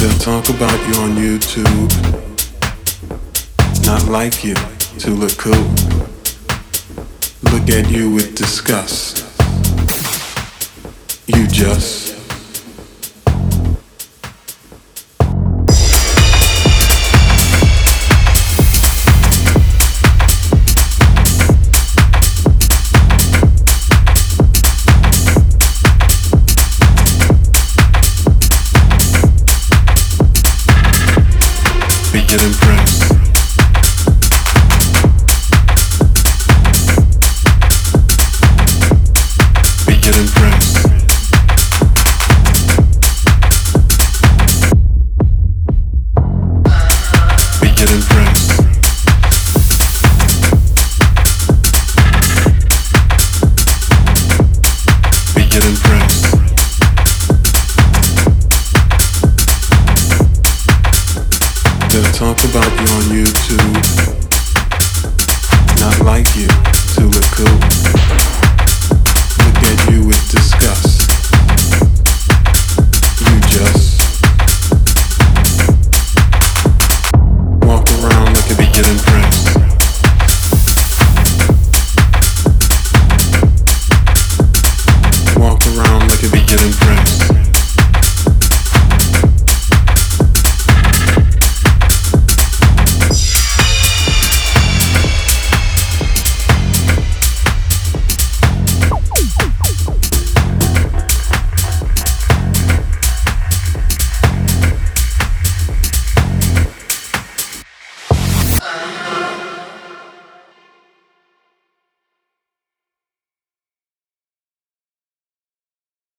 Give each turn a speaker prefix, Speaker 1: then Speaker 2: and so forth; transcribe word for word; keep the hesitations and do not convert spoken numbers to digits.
Speaker 1: They'll talk about you on YouTube, not like you to look cool. Look at you with disgust. You just get impressed. We get impressed. We get impressed. We get impressed. They'll talk about you on YouTube, not like you.